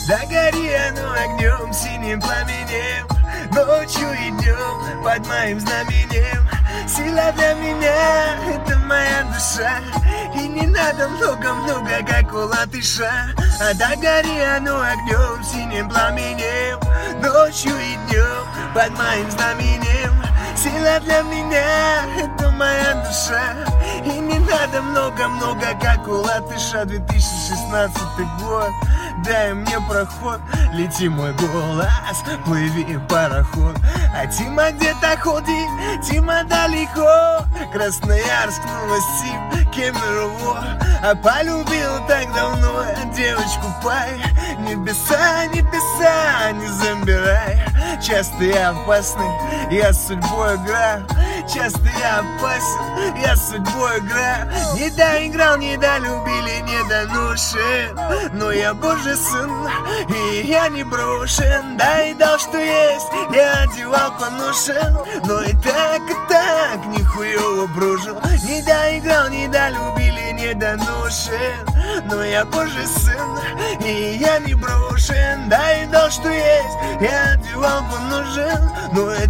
Да гори оно огнем, синим пламенем, ночью и днем под моим знаменем. Сила для меня — это моя душа, и не надо много-много, как у латыша. А да гори оно огнем, синим пламенем, ночью и днем под моим знаменем. Сила для меня — это моя душа, и не надо много-много, как у латыша. 2016 год, дай мне проход, лети мой голос, плыви пароход. А Тима где-то ходит, Тима далеко, Красноярск, Новосиб, Кемерово. А полюбил так давно девочку пай. Небеса, небеса, не забирай. Часто я опасный, я с судьбой играю. Часто я опасен, я с судьбой играю. Не доиграл, не долюбили, не доношен, но я Божий сын, и я не брошен. Да и дал, что есть, я одевал поношен, но и так, нихуево прожил. Не доиграл, не долюбили, не доношен, но я Божий сын, и я не брошен. Да и дал, что есть, я одевал поношен, но и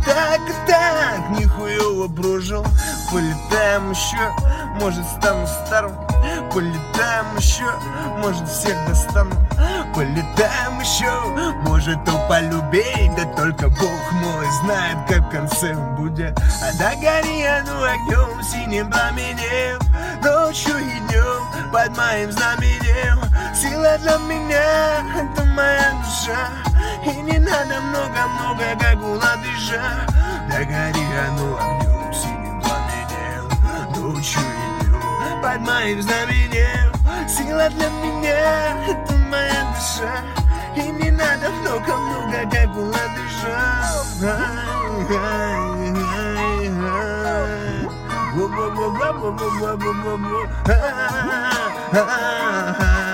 так, нихуево прожил. Полетаем еще, может стану старым. Полетаем еще, может всех достану. Полетаем еще, может полюбей. Да только Бог мой знает, как в конце будет. А да гори оно огнем, синим пламенем, ночью и днем под моим знаменем. Сила для меня — это моя душа, и не надо много-много, как у латыша. Да гори оно огнем, синим пламенем, ночью и днем под моим знаменем. Сила для меня — это моя душа, и не надо много-много, как у латыша.